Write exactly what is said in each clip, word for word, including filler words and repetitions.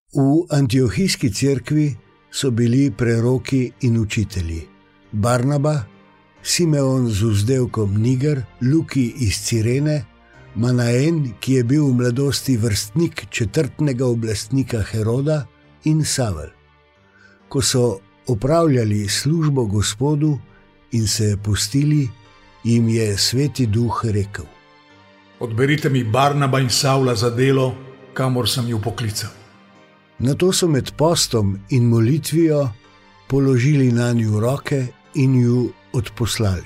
V antiohijski cerkvi so bili preroki in učitelji: Barnaba, Simeon z vzdevkom Niger, Luki iz Cirene, Manaen, ki je bil v mladosti vrstnik četrtnega oblastnika Heroda, in Savel. Ko so opravljali službo Gospodu in se pustili, jim je Sveti Duh rekel: Odberite mi Barnaba in Savla za delo, kamor sem ju poklical. Nato so med postom in molitvijo položili nanju roke in ju odposlali.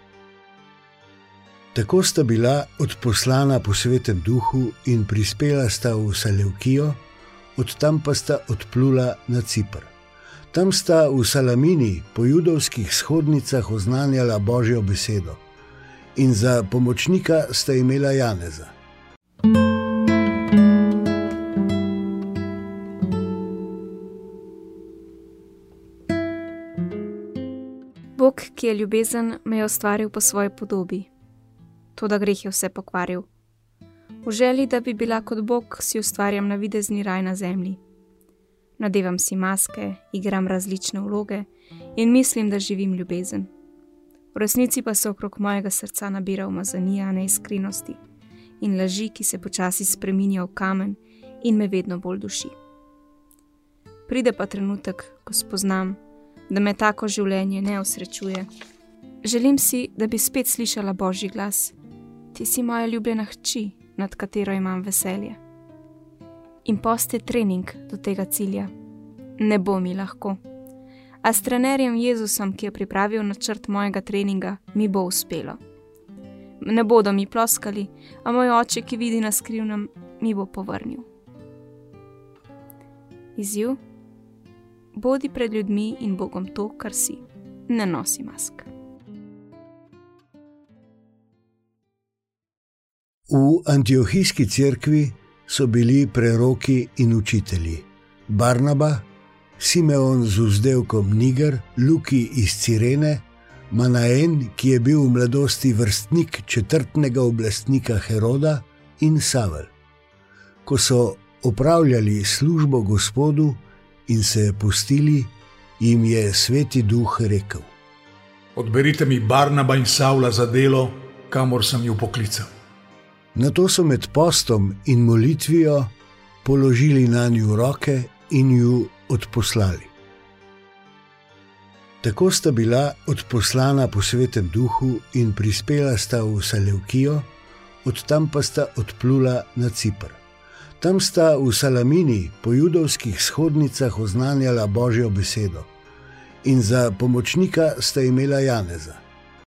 Tako sta bila odposlana po Svetem Duhu in prispela sta v Selevkijo, od tam pa sta odplula na Ciper. Tam sta v Salamini po judovskih shodnicah oznanjala Božjo besedo in za pomočnika sta imela Janeza. Bog, ki je ljubezen, me je ustvaril po svoji podobi. Toda greh je vse pokvaril. V želji, da bi bila kot Bog, si ustvarjam navidezni raj na zemlji. Nadevam si maske, igram različne vloge in mislim, da živim ljubezen. V resnici pa se okrog mojega srca nabira umazanija neiskrenosti in laži, ki se počasi spreminja v kamen in me vedno bolj duši. Pride pa trenutek, ko spoznam, da me tako življenje ne osrečuje. Želim si, da bi spet slišala Božji glas: Ti si moja ljubljena hči, nad katero imam veselje. In post je trening do tega cilja. Ne bo mi lahko. A s trenerjem Jezusom, ki je pripravil načrt mojega treninga, mi bo uspelo. Ne bodo mi ploskali, a moj oče, ki vidi na skrivnem, mi bo povrnil. Izziv: bodi pred ljudmi in Bogom to, kar si. Ne nosi mask. V antiohijski cerkvi so bili preroki in učitelji: Barnaba, Simeon z vzdevkom Niger, Luki iz Cirene, Manaen, ki je bil v mladosti vrstnik četrtnega oblastnika Heroda, in Savel. Ko so opravljali službo Gospodu in se pustili, jim je Sveti Duh rekel: Odberite mi Barnaba in Savla za delo, kamor sem ju poklical. Nato so med postom in molitvijo položili nanju roke in ju odposlali. Tako sta bila odposlana po Svetem Duhu in prispela sta v Selevkijo, od tam pa sta odplula na Ciper. Tam sta v Salamini po judovskih shodnicah oznanjala Božjo besedo in za pomočnika sta imela Janeza.